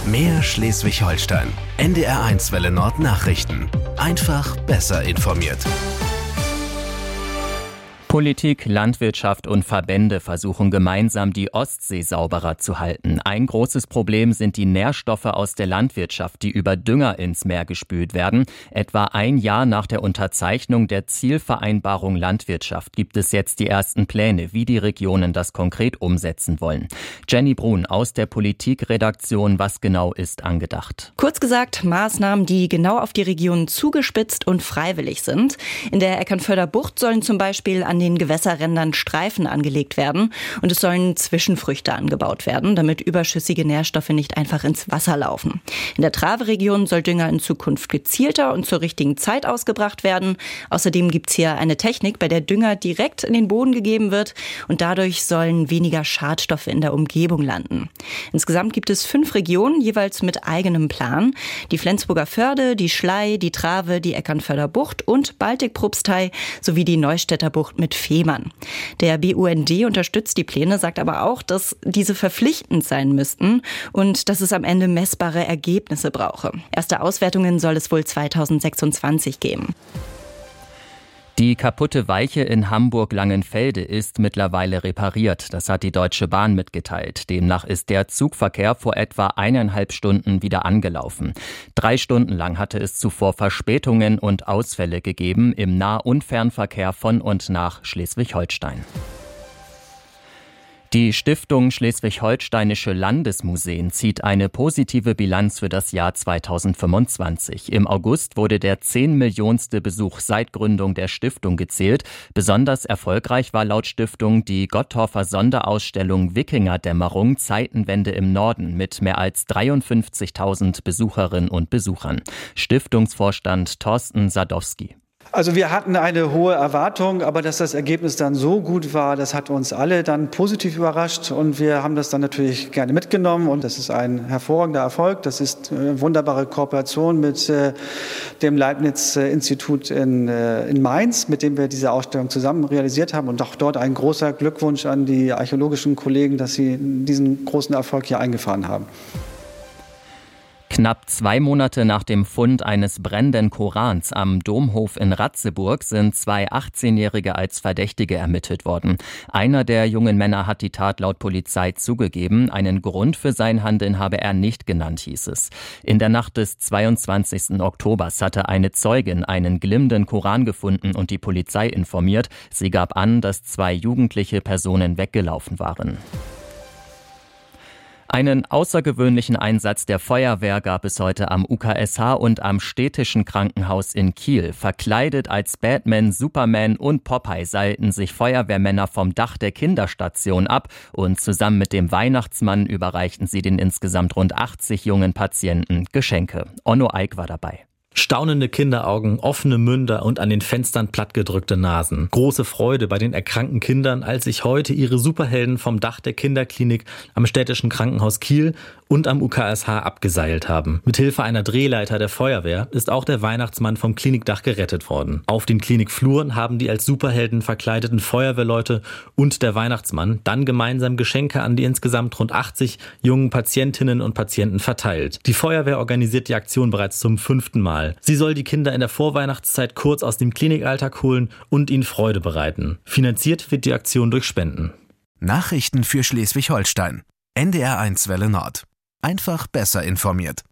Mehr Schleswig-Holstein. NDR1 Welle Nord Nachrichten. Einfach besser informiert. Politik, Landwirtschaft und Verbände versuchen gemeinsam, die Ostsee sauberer zu halten. Ein großes Problem sind die Nährstoffe aus der Landwirtschaft, die über Dünger ins Meer gespült werden. Etwa ein Jahr nach der Unterzeichnung der Zielvereinbarung Landwirtschaft gibt es jetzt die ersten Pläne, wie die Regionen das konkret umsetzen wollen. Jenny Brun aus der Politikredaktion, was genau ist angedacht? Kurz gesagt, Maßnahmen, die genau auf die Regionen zugespitzt und freiwillig sind. In der Eckernförder Bucht sollen zum Beispiel an den Gewässerrändern Streifen angelegt werden und es sollen Zwischenfrüchte angebaut werden, damit überschüssige Nährstoffe nicht einfach ins Wasser laufen. In der Trave-Region soll Dünger in Zukunft gezielter und zur richtigen Zeit ausgebracht werden. Außerdem gibt es hier eine Technik, bei der Dünger direkt in den Boden gegeben wird und dadurch sollen weniger Schadstoffe in der Umgebung landen. Insgesamt gibt es 5 Regionen, jeweils mit eigenem Plan. Die Flensburger Förde, die Schlei, die Trave, die Eckernförder Bucht und Baltikpropstei sowie die Neustädter Bucht mit Fehmarn. Der BUND unterstützt die Pläne, sagt aber auch, dass diese verpflichtend sein müssten und dass es am Ende messbare Ergebnisse brauche. Erste Auswertungen soll es wohl 2026 geben. Die kaputte Weiche in Hamburg-Langenfelde ist mittlerweile repariert. Das hat die Deutsche Bahn mitgeteilt. Demnach ist der Zugverkehr vor etwa 1,5 Stunden wieder angelaufen. 3 Stunden lang hatte es zuvor Verspätungen und Ausfälle gegeben im Nah- und Fernverkehr von und nach Schleswig-Holstein. Die Stiftung Schleswig-Holsteinische Landesmuseen zieht eine positive Bilanz für das Jahr 2025. Im August wurde der 10-millionste Besuch seit Gründung der Stiftung gezählt. Besonders erfolgreich war laut Stiftung die Gottorfer Sonderausstellung Wikingerdämmerung Zeitenwende im Norden mit mehr als 53.000 Besucherinnen und Besuchern. Stiftungsvorstand Thorsten Sadowski. Also wir hatten eine hohe Erwartung, aber dass das Ergebnis dann so gut war, das hat uns alle dann positiv überrascht und wir haben das dann natürlich gerne mitgenommen und das ist ein hervorragender Erfolg. Das ist eine wunderbare Kooperation mit dem Leibniz-Institut in Mainz, mit dem wir diese Ausstellung zusammen realisiert haben und auch dort ein großer Glückwunsch an die archäologischen Kollegen, dass sie diesen großen Erfolg hier eingefahren haben. Knapp 2 Monate nach dem Fund eines brennenden Korans am Domhof in Ratzeburg sind 2 18-Jährige als Verdächtige ermittelt worden. Einer der jungen Männer hat die Tat laut Polizei zugegeben. Einen Grund für sein Handeln habe er nicht genannt, hieß es. In der Nacht des 22. Oktobers hatte eine Zeugin einen glimmenden Koran gefunden und die Polizei informiert. Sie gab an, dass 2 jugendliche Personen weggelaufen waren. Einen außergewöhnlichen Einsatz der Feuerwehr gab es heute am UKSH und am Städtischen Krankenhaus in Kiel. Verkleidet als Batman, Superman und Popeye seilten sich Feuerwehrmänner vom Dach der Kinderstation ab und zusammen mit dem Weihnachtsmann überreichten sie den insgesamt rund 80 jungen Patienten Geschenke. Onno Eick war dabei. Staunende Kinderaugen, offene Münder und an den Fenstern plattgedrückte Nasen. Große Freude bei den erkrankten Kindern, als sich heute ihre Superhelden vom Dach der Kinderklinik am Städtischen Krankenhaus Kiel und am UKSH abgeseilt haben. Mithilfe einer Drehleiter der Feuerwehr ist auch der Weihnachtsmann vom Klinikdach gerettet worden. Auf den Klinikfluren haben die als Superhelden verkleideten Feuerwehrleute und der Weihnachtsmann dann gemeinsam Geschenke an die insgesamt rund 80 jungen Patientinnen und Patienten verteilt. Die Feuerwehr organisiert die Aktion bereits zum 5. Mal. Sie soll die Kinder in der Vorweihnachtszeit kurz aus dem Klinikalltag holen und ihnen Freude bereiten. Finanziert wird die Aktion durch Spenden. Nachrichten für Schleswig-Holstein. NDR1 Welle Nord. Einfach besser informiert.